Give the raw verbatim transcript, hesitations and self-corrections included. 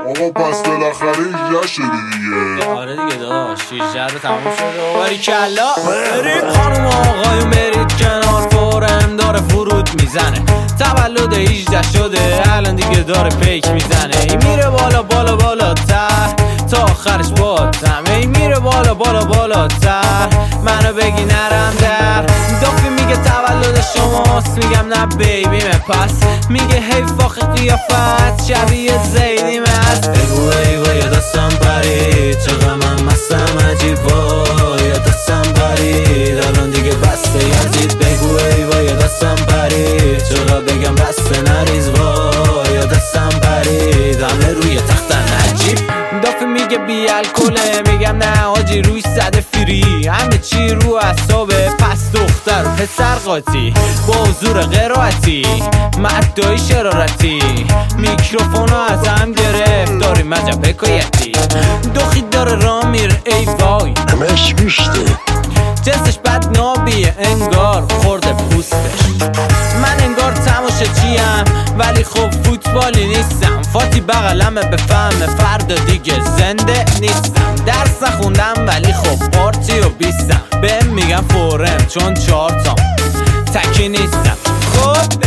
آقا پس بالاخره هجده شدی دیگه. آره دیگه داداش هجده رو تموم شده و باریکلا. برید خانوم آقایون برید کنار، فورم داره فرود میزنه، تولد هجده شده الان دیگه داره پیک میزنه. ای میره بالا بالا بالا تر تا آخرش باتم، ای میره بالا بالا بالا تر منو بگی نرم در. دافی میگه تولد شماست، میگم نه بیبیمه، پس میگه حیف آخه قیافت شبیه زیدیمه. از بگو ای وای دستم پرید، چقدر من مستم عجیب وای دستم پرید الان دیگه بسته یزید. بگو ای وای دستم پرید، چقدر بگم بسته نریز وای دستم پرید همه روی تختن عجیب. دافی میگه بی الکله، میگم نه آجی روی صد فری، همه چی رو اعصابه، پس دختر و پسر قاطی با حضور قرائتی مدعای شرارتی، میکروفونو از هم گرفت داریم عجب حکایتی. دخی داره را میره ای وای همش بیشته، جنسش بد نابیه انگار خورده پوستش. من انگار تماشه چیم ولی خب فوتبالی نیستم، فاتی بغلمه بفهمه فردا دیگه زنده نیستم. درس نخوندم ولی خب پارتی و بیستم، بهم میگم فورم چون چهار تام تکی نیستم. خب